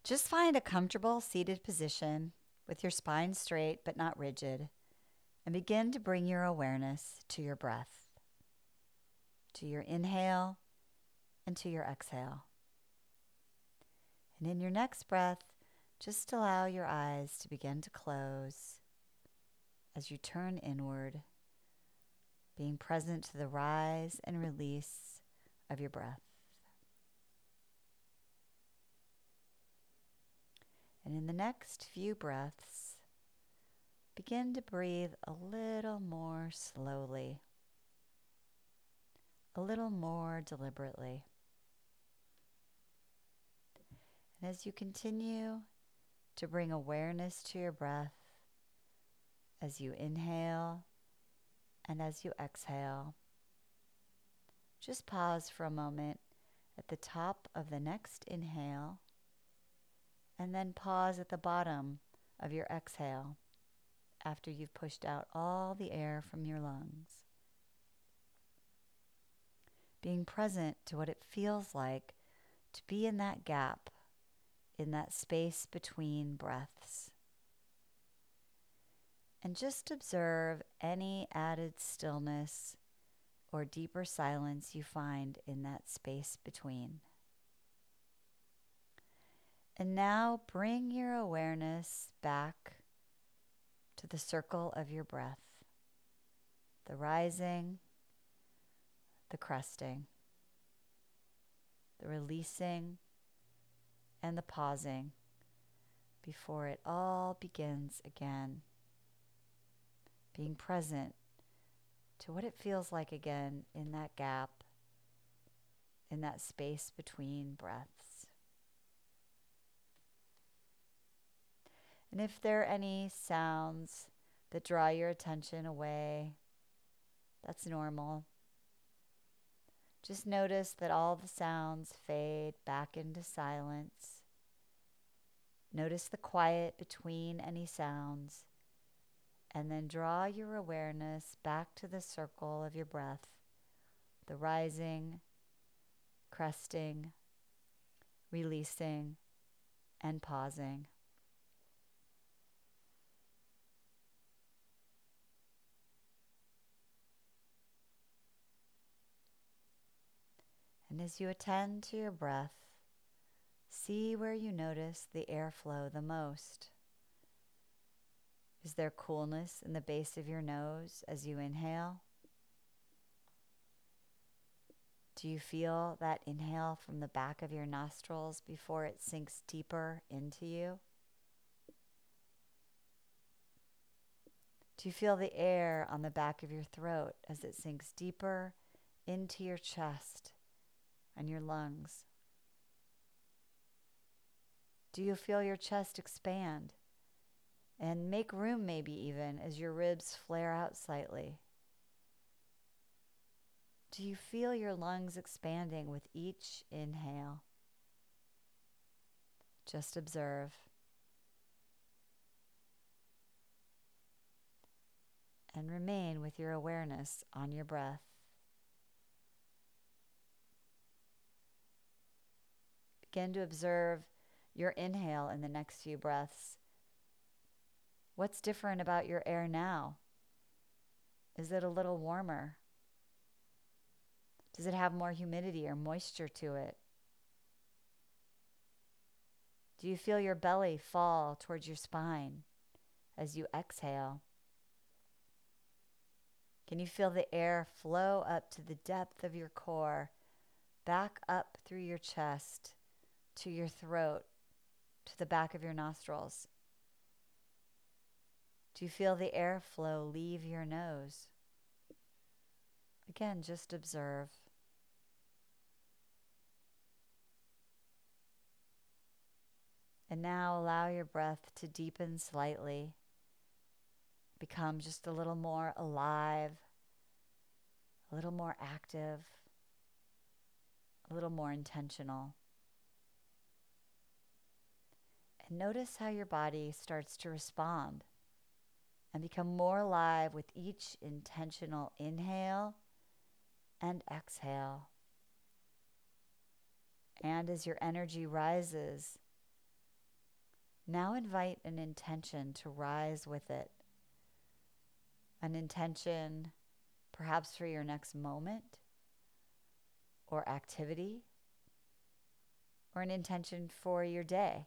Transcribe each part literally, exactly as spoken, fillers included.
Just find a comfortable seated position with your spine straight but not rigid, and begin to bring your awareness to your breath, to your inhale and to your exhale. And in your next breath, just allow your eyes to begin to close as you turn inward, being present to the rise and release of your breath. And in the next few breaths, begin to breathe a little more slowly, a little more deliberately. And as you continue to bring awareness to your breath, as you inhale and as you exhale, just pause for a moment at the top of the next inhale, and then pause at the bottom of your exhale after you've pushed out all the air from your lungs. Being present to what it feels like to be in that gap, in that space between breaths. And just observe any added stillness or deeper silence you find in that space between. And now bring your awareness back to the circle of your breath, the rising, the cresting, the releasing, and the pausing before it all begins again. Being present to what it feels like again in that gap, in that space between breaths. And if there are any sounds that draw your attention away, that's normal. Just notice that all the sounds fade back into silence. Notice the quiet between any sounds, and then draw your awareness back to the circle of your breath, the rising, cresting, releasing, and pausing. And as you attend to your breath, see where you notice the airflow the most. Is there coolness in the base of your nose as you inhale? Do you feel that inhale from the back of your nostrils before it sinks deeper into you? Do you feel the air on the back of your throat as it sinks deeper into your chest and your lungs? Do you feel your chest expand and make room, maybe even, as your ribs flare out slightly? Do you feel your lungs expanding with each inhale? Just observe. And remain with your awareness on your breath. Begin to observe your inhale in the next few breaths. What's different about your air now? Is it a little warmer? Does it have more humidity or moisture to it? Do you feel your belly fall towards your spine as you exhale? Can you feel the air flow up to the depth of your core, back up through your chest, to your throat, to the back of your nostrils? Do you feel the airflow leave your nose? Again, just observe. And now allow your breath to deepen slightly, become just a little more alive, a little more active, a little more intentional. And notice how your body starts to respond and become more alive with each intentional inhale and exhale. And as your energy rises, Now invite an intention to rise with it. An intention perhaps for your next moment or activity, or an intention for your day,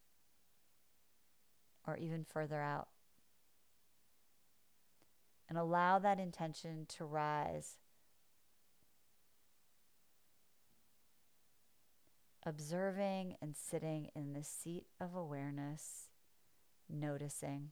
or even further out. And allow that intention to rise, observing and sitting in the seat of awareness, noticing.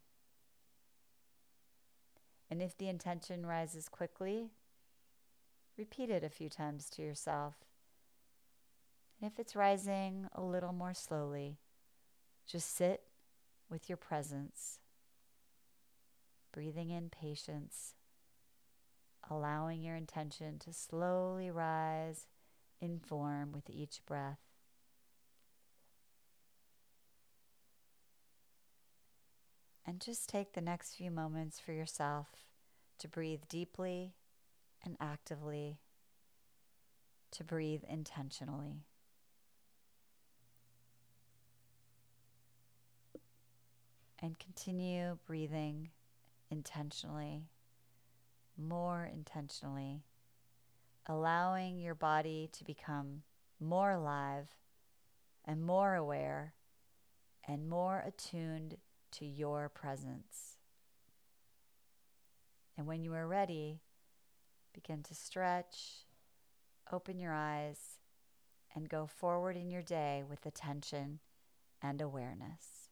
And if the intention rises quickly, repeat it a few times to yourself. And if it's rising a little more slowly, just sit with your presence, breathing in patience, allowing your intention to slowly rise in form with each breath. And just take the next few moments for yourself to breathe deeply and actively, to breathe intentionally. And continue breathing intentionally, more intentionally, allowing your body to become more alive and more aware and more attuned to your presence. And when you are ready, begin to stretch, open your eyes, and go forward in your day with attention and awareness.